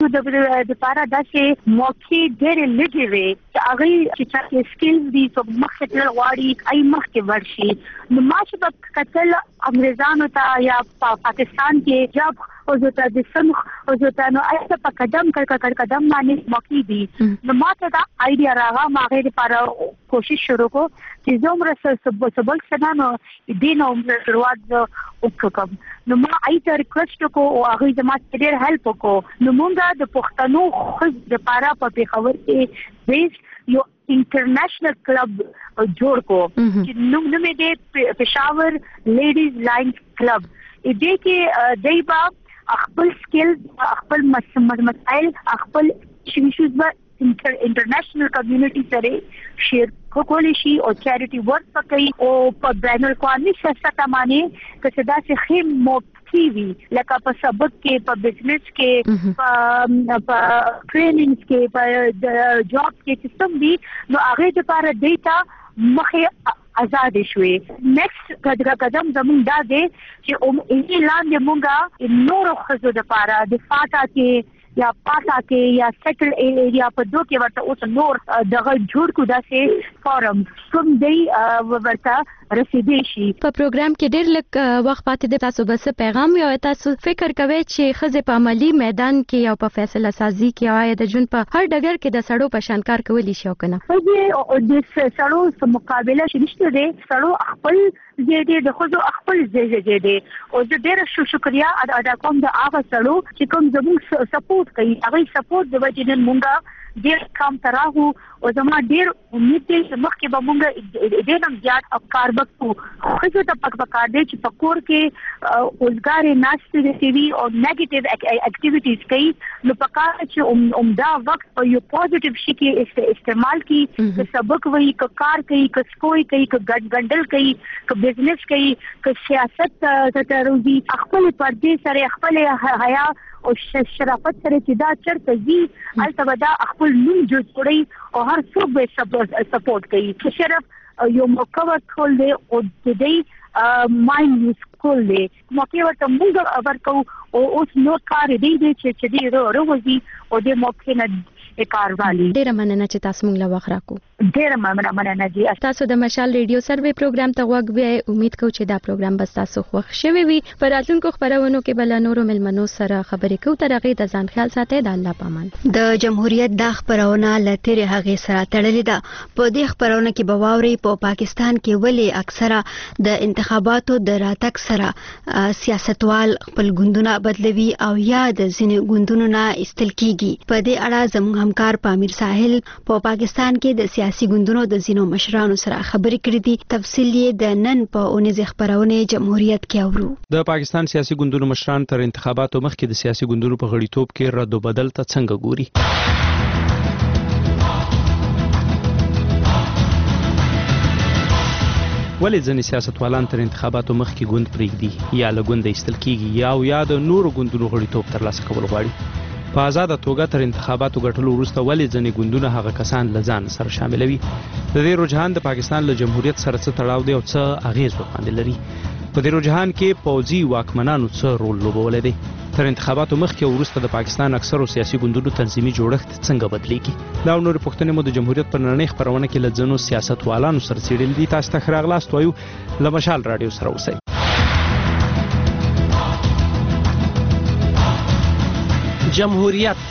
د لپاره داسې موقع ډېر لږې وي چې هغه چې سکلز دي چې مخکې تل غواړي ای مخکې ورشي نو ما چې په قتل انګريزانو ته یا پاکستان کې جاب او زه د سم او زه نو ایسه په قدم باندې موقع دي نو ما ته دا آیډیا راغله ما غیر لپاره کوشش شروع کو چې زموږ سبل سنانو دین او شروعات وکړم نو ما ایته ریکوست کو او هغه زما ډېر هیلپ وکړو نو مونږه د پښتنو خو د لپاره په پیښور کې بیس یو انټرنیشنل کلب جوړ کو چې نوم یې د پېښور لیډیز لاینز کلب دې کې دایبا خپل سکل خپل مسائل خپل شیشوز به انټرنیشنل کمیونټي سره شیر کولی شي او چیریټي ورک پکې او په بین الاقوامي سیاست باندې که څه داسې خیم موقعي لکه په سبق کې په بزنس کې په ټریننګ کې په جاب کې سیستم دي نو هغه لپاره دیتا مخه آزاد شوي نیکسټ قدم زموږ دا دی چې این لاندې مونږه نور خزو د لپاره د فاټا کې یا پاټا کې یا سیټل ایریا په دوه کې ورته اوس نور دغه جوړ کو داسې فارم کوم دی ورته رسیدي شي په پروګرام کې ډېر لږ وخت پاتې دی تاسو بس پیغام یو تاسو فکر کوئ چې خزه په عملی میدان کې او په فیصله سازي کې او د جون په هر ډګر کې د سړو په شان کار کولی شي او کنه د سړو په مقابله شنشته دي سړو خپل دې د خود خپل دې او زه ډېر شکریا ادا کوم د هغه سړو چې کوم زموږ سپورټ کوي هغه سپورټ د وجې نن مونږه ډېر کم تراهو او زما ډېر امید دی چې مخکې به مونږ ډېر هم زیات افکار وکړو خو ته پکار دی چې په کور کې اوزګارې ناشتې کوي او نیگیټیو اکټیویټیز کوي نو پکار چې عمده وخت په یو پوزټیو شي کې استعمال کړي چې سبق وایي که کار کوي که سکوي کوي که ګډل کوي که بزنس کوي که سیاست ته روزي خپل پردې سره خپل حیا او شرافت سره چې دا چرته زی البته دا خپل نوم جوړ کړی او هر څوک به سپورټ کوي چې شرف یو مکور ټول دی او د دې ماین سکول دی موقع ورته موږ ورکو او اوس نو کار دی چې دې روزي او د موقع نه کار والی ډیره مننه چې تاسو موږ له وخت راکو ډیره مننه جی تاسو د مشال ریډیو سروې پروګرام ته وګورئ امید کوم چې دا پروګرام به تاسو خوښ شوي وي په راتلونکو خبرونو کې بل نورو ملمنو سره خبرې کوو تر هغه د ځان خیال ساتئ د الله پامان د جمهوریت د خبرونه لتر هغه سره تړلې ده په دې خبرونه کې بواوري په پاکستان کې ولې اکثره د انتخاباتو د راتګ سره سیاستوال خپل ګوندونه بدلوي او یا د ځینې ګوندونو نه استل کیږي په دې اړه زموږ همکار پامیر ساحل په پاکستان کې د سیاسي ګوندونو د ځینو مشرانو سره خبرې کړې دي تفصیل یې د نن په اونیز خبرونه جمهوریت کې اورو د پاکستان سیاسي ګوندونو مشران تر انتخاباتو مخکې د سیاسي ګوندونو په غړیتوب کې رد او بدل ته څنګه ګوري ولې ځینې سیاستوالان تر انتخاباتو مخکې ګوند پرېږدي یا له ګونده ایستل کیږي یا د نورو ګوندونو غړیتوب ترلاسه کول غواړي په آزاده توګه تر انتخاباتو ګټلو وروسته ولې ځینې ګوندونه هغه کسان له ځان سره شاملوي د دې رجحان د پاکستان له جمهوریت سره څه تړاو دی او څه اغیز ورباندې لري په دې رجحان کې پوځي واکمنانو څه رول لوبولی دی تر انتخاباتو مخکې او وروسته د پاکستان اکثرو سیاسي ګوندونو تنظیمي جوړښت څنګه بدلیږي دا او نورې پوښتنې مو د جمهوریت په نړۍ خپرونه کې له ځینو سیاستوالانو سره څېړلې دي تاسو ته ښه راغلاست وایو له مشال راډیو سره اوسئ جمهوریت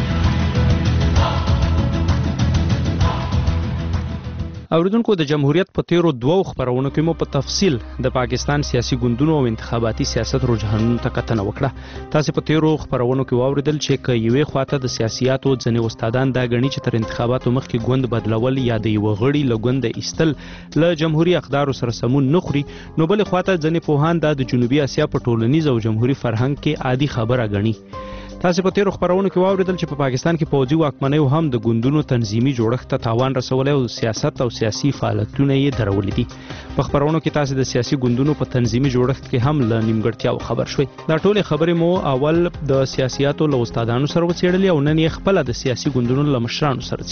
اوریدونکو د جمهوریت په تیرو دوو خبرونو کې مو په تفصیل د پاکستان سیاسي ګوندونو او انتخاباتي سیاست رجحانونو ته کتنه وکړه تاسو په تیرو خبرونو کې واوریدل چې ک یوې خواته د سیاسياتو ځنې استادان دا غني چې تر انتخاباتو مخکې ګوند بدلول یا د یو غړي له ګوند ایستل له جمهوریت اقدار سره سمون نه خوري نو بل خواته ځنې پوهان د جنوبي اسیا په ټولنیز او جمهوریت فرهنګ کې عادي خبره غني تاسو په تیرو خبرونو کې واوریدل چې په پاکستان کې پوځي واکمنۍ هم د ګوندونو تنظیمي جوړښت ته تاوان رسولی او سیاست او سیاسي فعالیتونه یې درولې دي په خبرونو کې تاسو د سیاسي ګوندونو په تنظیمي جوړښت کې هم له نیمګړتیاو خبر شوي دا ټولې خبرې مو اول د سیاسياتو له استادانو سره وڅېړلې او نن یې خپله د سیاسي ګوندونو له مشرانو سره څېړو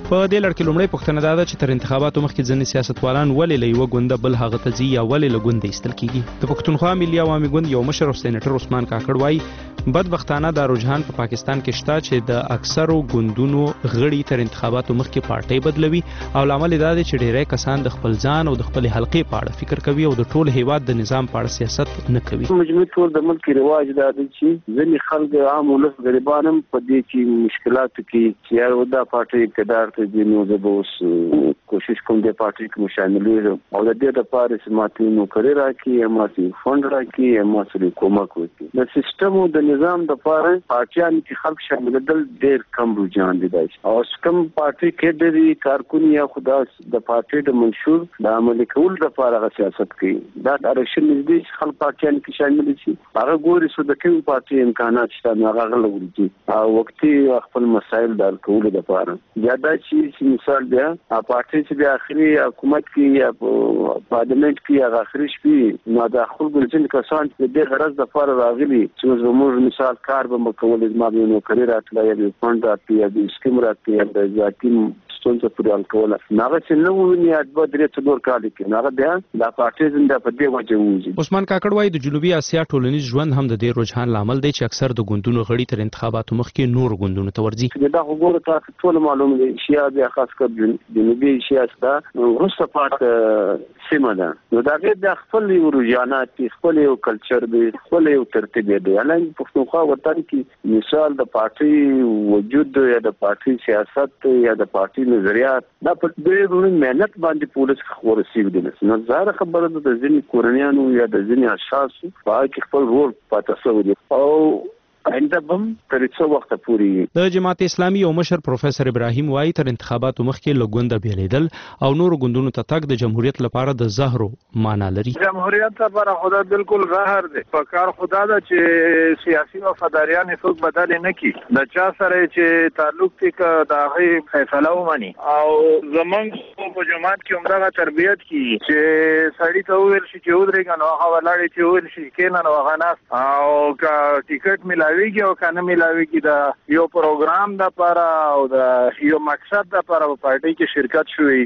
په دې لړ کې لومړی پوښتنه دا ده چې تر انتخاباتو مخکې ځینې سیاستوالان ولې له یوه ګونده بل هغه ته ځي یا ولې له ګونده ایستل کیږي. د پښتونخوا ملي عوامي ګوند یو مشر او سېنیټر عثمان کاکړ وایي بدبختانه دا رجحان په پاکستان کې شته چې د اکثرو ګوندونو غړي تر انتخاباتو مخکې پارټۍ بدلوي او لامل دا دی چې ډېری کسان د خپل ځان او د خپل حلقې په اړه فکر کوي او د ټول هیواد د نظام په اړه سیاست نه کوي. مجموعي ټول د ملک رواج دا دی چې ځینې خلک عام ولس غریبان هم په دې کې مشکلاتو کې چې دا پارټۍ اقتدار ته ځي نو زه به اوس کوشش کوم د پارټۍ کې شامل وم او د دې لپاره چې ماته نوکري راکړي ماته فند راکړي ماته کومک وکړي. د سیستم او د نظام لپاره پارټیان کې خلک شاملېدل ډېر کم رجحان دي او کوم پارټۍ کې د کارکونی یا خدا د پارټۍ د منشور د عملي کول لپاره سیاست کوي. دا د الیکشن نږدې خلک پارټیان کې شامل شي هغه ګوري چې د کوم پارټۍ امکانات شته هغه غلوري او وختي خپل مسایل د حل کولو لپاره زیاده چې مثال بیا پارټۍ چې د اخري حکومت کې یا پارلیمنت کې هغه اخري شپې نو د خلکو ځین کسان چې د غرض لپاره راغلي چې موږ مثال کار به مکول ما به نو کړی راتلای یا فند راتلای یا د سکیم راتلای یا د ذاتي ستونزه پرې حل کول هغه چې نو ونی اډبه درې څلور کال کې هغه بیا د پارټۍ زنده په دې وجه وځي. عثمان کاکړ وایي د جنوبي اسیا ټولنیز ژوند هم د دې رجحان لامل دی چې اکثر د ګوندونو غړي تر انتخاباتو مخکې نور ګوندونو ته ورځي. دا وګوره تاسو ټول معلومه دي چې بیا خاص کر جنوبي اسیا څخه روسه پات سیمه ده نو دا د خپل رجحانات خپل یو کلچر دی خپل یو ترتیب دی. الان پښتونخوا وطن کې مثال د پارټۍ وجود یا د پارټۍ سیاست یا د پارټۍ نظریات دا په ډېر مهنت باندې پولیس ورسیږي دي نو ظاهر خبره ده د ځینې کورنیانو یا د ځینې اشخاص په کې خپل رول پاتې شوی دی او آینده بم تر څو وخت پورې. د جماعت اسلامي یو مشر پروفیسور ابراهیم وایي تر انتخاباتو مخکې له ګونده بیلیدل او نور ګوندونو ته تګ د جمهوریت لپاره د زهرو معنا لري. جمهوریت لپاره خدا بالکل زهر دی. په کار خدا دا چې سیاسي وفاداریان څوک بدل نه کی د چا سره چې تعلق کې د هغه فیصله ومني او زمونږ په جماعت کې عمره تربیت کی چې سړی ته ویل شي چې ودرېږه نو هغه ولاړی چې ویل شي کېنه نو هغه ناس او کا ټیکټ ملا ویږي او کنه ملاويږي دا یو پروګرام د لپاره او د یو مقصد د لپاره په پارټۍ کې شرکت شوی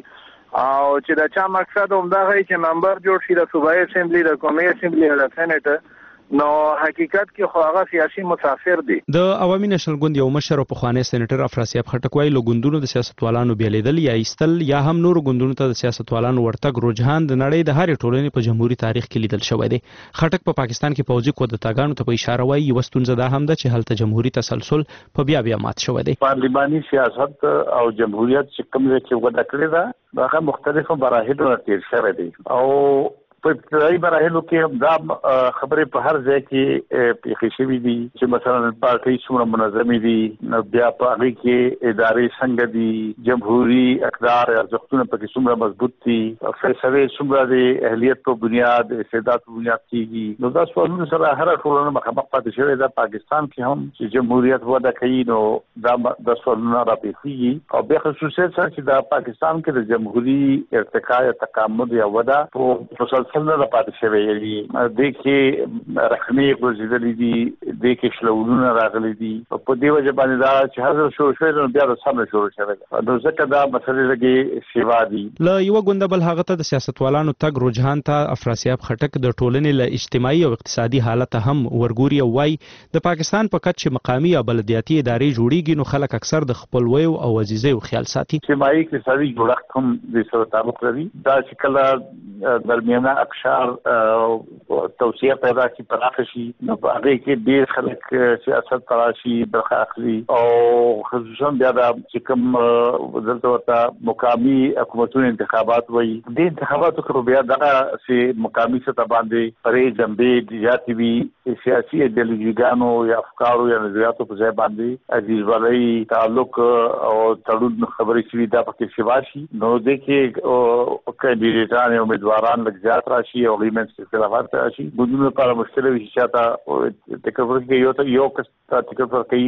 او چې دا چا مقصد هم دا غي چې ممبر جوړ شي د صوبایي اسمبلی د قومي اسمبلی او د سېنات نو حقیقت کې خو هغه سیاسي مسافر دي. د عوامي نشل ګوند یو مشر او پخوانی سېنیټر افراسیاب خټک وایي له ګوندونو د سیاستوالانو بیلیدل یا ایستل یا هم نور ګوندونو ته د سیاستوالانو ورتګ رجحان د نړۍ د هرې ټولنې په جمهوریت تاریخ کې لیدل شوی دی. خټک په پاکستان کې پوځي کودتاګانو ته په اشاره وایي یو ستونزه دا هم ده چې هلته جمهوریت تسلسل په بیا مات شوی دی. پارلماني سیاست او جمهوریت چې کوم ځای کې وده کړې ده هغه مختلفو مراحلو تیر شوی دی او په ابتدایي مراحلو کې دا خبرې په هر ځای کې پیښې شوې دي چې مثلا پارټۍ څومره منظمې دي نو بیا په هغې کې ادارې څنګه دي جمهوري اقدار ارزښتونه پکې څومره مضبوط دي فیصلې څومره د اهلیت په بنیاد استعداد په بنیاد کېږي نو دا سوالونه سره هره ټولنه مخامخ پاتې شوې ده. پاکستان کې هم چې جمهوریت وده کوي نو دا سوالونه راپېښېږي او بیا خصوصیت سره چې دا پاکستان کې د جمهوري ارتقا یا تکامل یا وده په څنګه پاتې شوی دی د کې رقمي غوړېدلې دي د کې شلولونه راغلي دي په دې وجه باندې دا چې هر شو شوی نو بیا د سم شروع شوی نو ځکه دا مسلې لګي سیوا دي. له یو ګوند بل هغه ته د سیاستوالانو تګ رجحان ته افراسیاب خټک د ټولنې له اجتماعي او اقتصادي حالت هم ورګوري او وايي د پاکستان په کچ مرقامي او بلدیاتي ادارې جوړیږي نو خلک اکثر د خپلویو او عزیزیو خیال ساتي. اجتماعي اقتصادي جوړښت هم د سره تعلق لري دا چې کله درمیانه اقشار توسعه پیدا شي پراخه شي نو په هغه کې ډېر خلک سیاست تراشي برخه اخلي او خصوصا بیا د چې کوم دلته ورته مقامي حکومتونو انتخابات وایي د انتخاباتو کې بیا دغه چې مقامي سطح باندې پرې جنبې زیاتې وي سیاسي ایډیالوژیګانو یا افکارو یا نظریاتو په ځای باندې عزیزوالۍ تعلق او تړون خبرې شوي دا پکې سوا شي نو د کې کاندیدان او امیدواران لږ زیات راشي او غیمنس اختلافات راشي ګوندونو لپاره مشکل وي چې چاته ټیکټ ورکړي یو کس ته ټیکټ ورکړي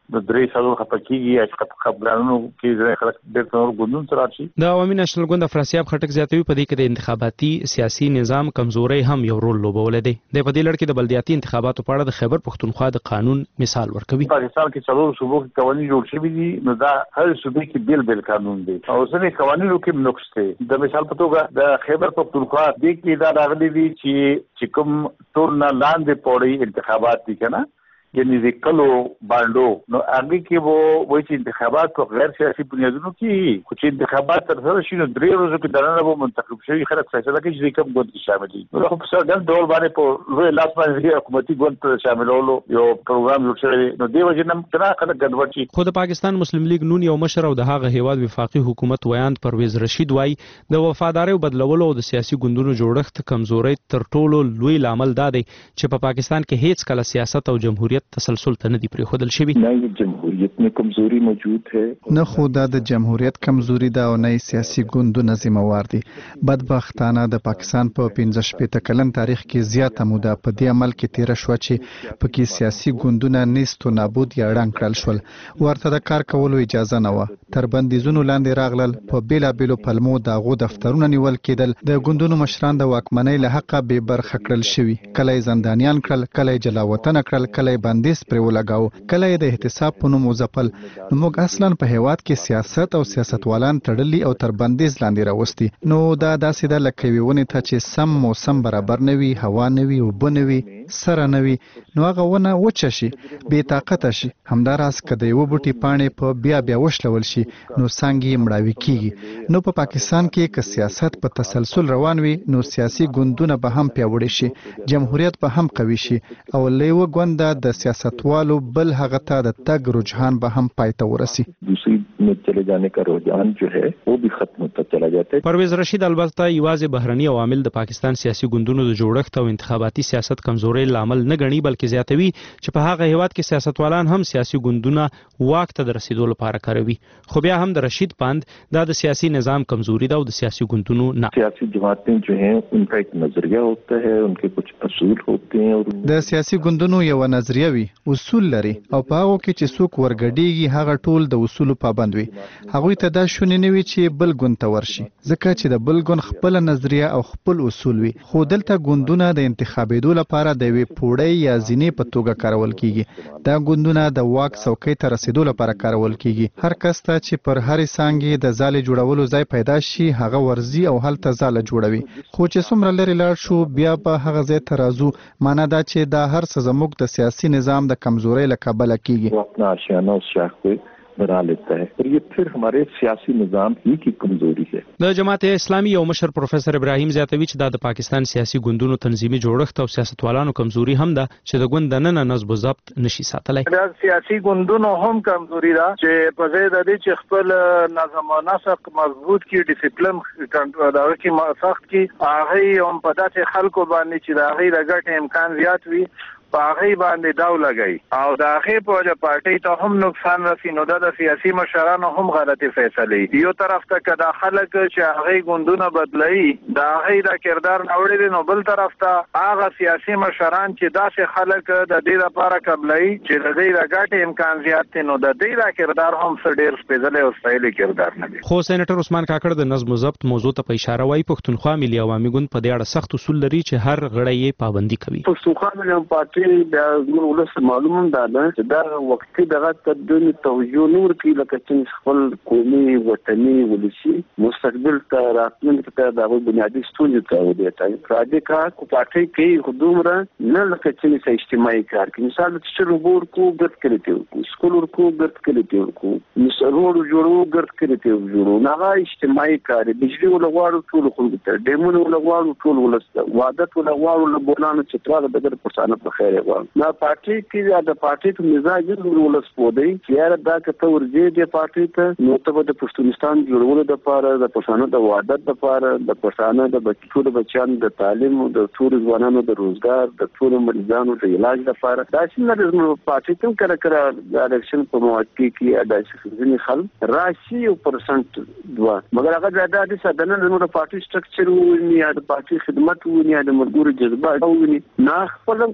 د درې سالو خپکیږي چې خبرانو کې خلک ډېر نور ګوندون سره شي. د عوامي نېشنل ګوند افراسیاب خټک زیاتوي په دې کې د انتخاباتي سیاسي نظام کمزوري هم یو رول لوبولی دی. د په دې لړ کې د بلدیاتي انتخاباتو په اړه د خیبر پښتونخوا د قانون مثال ورکوي. پاکستان کې څلور صوبو کې قوانين جوړ شوي دي، نو دا هر صوبې کې بیل قانون دی او ځینې قوانینو کې نقص دی. د مثال په توګه د خیبر پښتونخوا د کې دا راغلي دي چې کوم ټول نه لاندې پوری انتخابات دي کنه، یعنی د کلو باندو نو هغه کې وو چې انتخابات په غیر سیاسي بنیادونو کې خو چې انتخابات تر سره شي نو 3 ورځې کې دنه به منتخب شي خلک فیصله کوي چې کوم ګوند کې شامل دي. نو په څه ډول ډول باندې په لوی لاس باندې حکومتي ګوند ته شاملولو یو پروګرام جوړ شوی نو دی وجه نن تر خلک ګډوډ شي. خو د پاکستان مسلم لیگ نون یو مشر او د هغه هیواد وفاقي حکومت ویاند پرویز رشید وای د وفادارۍ بدلولو او د سیاسي ګوندونو جوړښت کمزوري تر ټولو لوی لامل دا دی چې په پاکستان کې هیڅ کله سیاست او جمهوریت تسلسل ته پریخودل شوی. نه جمهوریت में कमजोरी मौजूद है، نه خو د جمهوریت کمزوري ده او نه سیاسي ګوندونه ذمہوار دي. بدبختانه د پاکستان په 15 کلن تاریخ کې زیاته موده په دې عمل کې تیر شو چې پکې سیاسي ګوندونه نيستو نابود یا ړنګ کړل شول، ورته د کار کولو اجازه نه و. تر بندیزونو لاندې راغلل، په بیلابېلو پلمو دغه دفترونه نیول کېدل، د ګوندونو مشران د واکمنۍ له حقه به برخه کړل شوی، کله زندانیان کړل، کله جلاوطن کړل، کله بندیز پر ولګاو، کله د احتساب په نوم وځپل. نو موږ اصلا په هیواد کې سیاست او سیاستوالان تړلي او تر بندیز لاندې راوستي. نو دا داسې د لکه ویونه ته چې سم موسم برابر نوي، هوا نوي او بنوي سره نوي، نو هغه ونه وچه شي، بې طاقت شي. همداراز کده یو بوټي پانې په بیا وشلول شي نو څنګه مړاوي کیږي. نو په پاکستان کې که سیاست په تسلسل روان وي نو سیاسي ګوندونه به هم پیاوړي شي، جمهوریت به هم قوي شي او لیو ګوند د سیاستوالو بل هغه ته د تګ رجحان به هم پایته ورسي. دوسری में चले जाने का रुझान जो है वो भी खत्म होता चला जाता है. پرویز رشید البته یوازې بهرني عوامل د پاکستان سیاسي ګوندونو د جوړښت او انتخاباتي سیاست کمزوري لامل نه ګڼي، بلکې زیاتوي چې په هغه هیواد کې سیاستوالان هم سیاسي ګوندونه واک ته رسیدو لپاره کاروي. خو بیا هم د رشید پاند د سیاسي نظام کمزوري ده او د سیاسي ګوندونو نه. سیاسي جماعتیں جو ہیں उनका एक नजरिया होता है, उनके कुछ اصول होते हैं और د سیاسي ګوندونو یو نظریه وي، اصول لري او په هغه کې چې څوک ورګډيږي هغه ټول د اصولو پابند وي. هغه ته دا شونې نه وي چې بل ګوند ته ورشي، ځکه چې د بل ګوند خپل نظریه او خپل اصول وي. خو دلته ګوندونه د انتخابېدو لپاره د وی پوړی یا زینې په توګه کارول کیږي. دا ګوندونه د واک څوکۍ ته رسیدو لپاره کارول کیږي. هر کس ته چې پر هر څنګه د ځاله جوړولو ځای پیدا شي هغه ورزي او هلته ځاله جوړوي. خو چې څومره لري لاړ شو بیا په هغه ځای ته راځو، معنا دا چې دا هر څه زموږ د سیاسي نظام د کمزورۍ له کبله کیږي. अपना आशियाना उस शाख को बना लेता है और ये फिर हमारे सियासी निजाम ही की कमजोरी है. د جماعت اسلامي یو مشر پروفیسور ابراهیم زیاتوي چې د پاکستان سیاسي ګوندونو تنظیمي جوړښت او سیاستوالانو کمزوري هم ده چې د ګوند نه نظم او ضبط نشي ساتلای. د سیاسي ګوندونو هم کمزوري ده چې په ځای د دې چې خپل نظم او نسق مضبوط کی ډیسپلین کنټرول کې سخت کی هغه هم په داسې خلکو باندې چې د هغه د ګټ امکان زیات وي باغی باندې داو لګی او د هغه په پارټي ته هم نقصان رسي. نو د سیاسي مشرانو هم غلطي فیصله یو طرف ته کدا خلک چې هغه ګوندونه بدلای د هغه د کردار نوړي، نو بل طرف ته هغه سیاسي مشران چې داسې خلک د دې لپاره قبلای چې د دې راګټ امکان زیات دي، نو د دې د کردار هم ډېر سپیشل او سټایل کردار نه دي. خو سېنیټر عثمان کاکړ د نظم او ضبط موضوع ته په اشاره وايي پښتونخوا ملي عوامي ګوند په دې اړه سخت اصول لري چې هر غړی یې پابندي کوي. پښتونخوا ملي پارټي بیا ولس معلومه ده چې دا وختي دغه تدوین توجه نور کې لکه چې خپل قومي وطني ولسی مستقبل ته راتلونکي ته د بنیادی ستونزې ته ودی راځي کار کو پارټي کې خودمره نه لکه چې اجتماعي کار کې مثال چې ربور کو ګټ کړي سکول ورکو ګټ کړي کو مسرور جوړو ګټ کړي جوړو نه اجتماعي کار بجلی ولغواړو ټول خلک ته ډیمون ولغواړو ټول ولست وعدت ولغواړو له بولانو چې تر د بدر پرسانه په خیر غواړو نه پارټي کې د پارټي په مزاج ولس پودي چې یاره دا کته ورځي د پارټي ته نو ته د پښتونستان جوړولو د لپاره د پښتنو د وعدت لپاره د پښتنو د بچیانو د تعلیم او د ټول ځوانانو د روزګار د ټول مریضانو د علاج لپاره دا چې د پارټي ته کړه د الیکشن په موقع کې د ځینې خلک راشي او پرسنټ دوا مګر هغه زیاده دي سدنه د پارټي سټرکچر ونی یا د پارټي خدمت ونی یا د مرګوري جذبه ونی نه خپلم کړه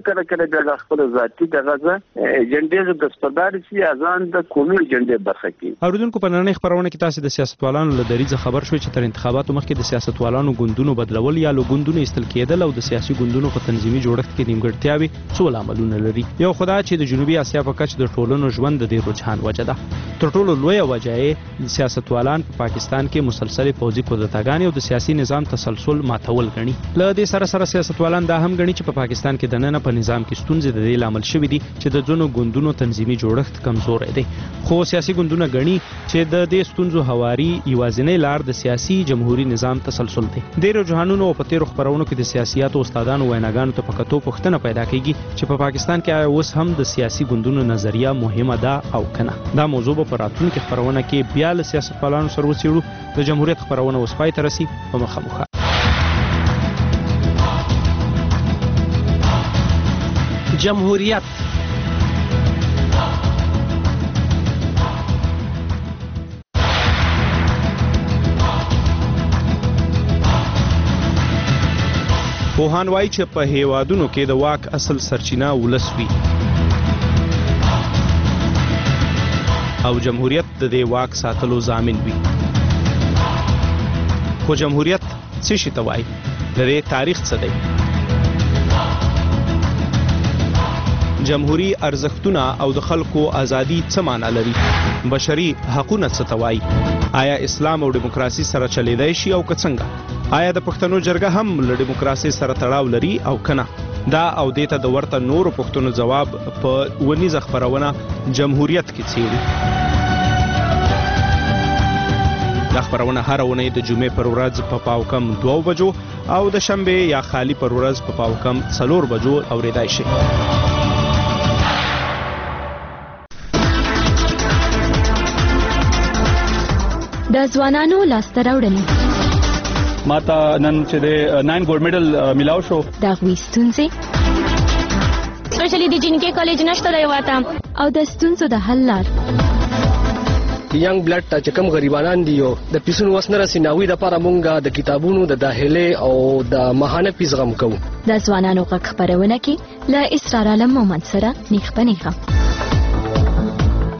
د خپل ذاتي دغه ایجنډې د سپردار سي ازان د قومي ایجنډې برخه کې. اوریدونکو په نړۍ خبرونه کې تاسو د سیاستوالانو له دریځ خبر شوي چې تر انتخاباتو مخکې د سیاستوالانو ګوندونو بدلول یا له ګوندونو ایستل کېدل او د سیاسي ګوندونو په تنظیمي جوړښت کې نیمګړتیاوې څو عاملونه لري. یو خدای چې د جنوبي اسیا په کچ د ټولنو ژوند د دې رجحان وجه ده. تر ټولو لویه وجه یې سیاستوالان په پاکستان کې مسلسل پوځي کودتاګانې او د سیاسي نظام تسلسل ماتول غني. له دې سره سیاستوالان دا هم غني چې په پاکستان کې د نن په نظام کې ستونزې د دې لامل شوې دي چې د ځینو ګوندونو تنظیمي جوړښت کمزوري دی. خو سیاسي ګوندونه غني چې د دې ستونزو هواري یوازینی لار د سیاسي جمهوریت نظام تسلسل دی. د رجحانونو په تیرو خبرونو کې د سیاسياتو استادانو ویناګانو ته پکتو پښتنه پیدا کیږي چې په پاکستان کې اوس هم د سیاسي ګوندونو نظریه مهمه ده او کنه. دا موضوع په راتلونکي خبرونه کې بیا له سیاستوالانو سره وڅېړو. د جمهوریت خبرونه اوس پای ته رسي په مخه. جمهوریت پوهان وایي چې په هیوادونو کې د واک اصل سرچینه ولس وي او جمهوریت د دې واک ساتلو ضامن وي. خو جمهوریت څه شي ته وایي؟ د دې تاریخ څه دی؟ جمهوری ارزښتونه او د خلکو ازادي څه معنی لري؟ بشري حقوقونه څه ته وایي؟ آیا اسلام او دیموکراسي سره چلیدای شي او که څنګه؟ آیا د پښتنو جرګه هم له دیموکراسي سره تړاو لري او کنه؟ دا او دیته د ورته نورو پښتنو جواب په ونیزه خبرونه جمهوریت کې څیړي. دا خبرونه هر اونۍ د جمعې پر ورځ په پاوکم 2 بجو او د شنبه یا خالی پر ورځ په پاوکم 4 بجو اوریدای شي. د ځوانانو لاسته راوړنې ماته نن چې د 9 ګولډ میډل ملاو شو. دا غوي ستونزې سپیشلی د جنکې کالج نشته دی واته او د ستونزو د حل لار. ینګ بلډ ته چې کوم غریبانان دي او د پیسونو وسنه رسیناوي د لپاره مونږه د کتابونو د داخله او د ماهانه پیسې غم کوو. د ځوانانو غږ خبرونه کې له اسرار عالم مومند سره نیخ پنیخه.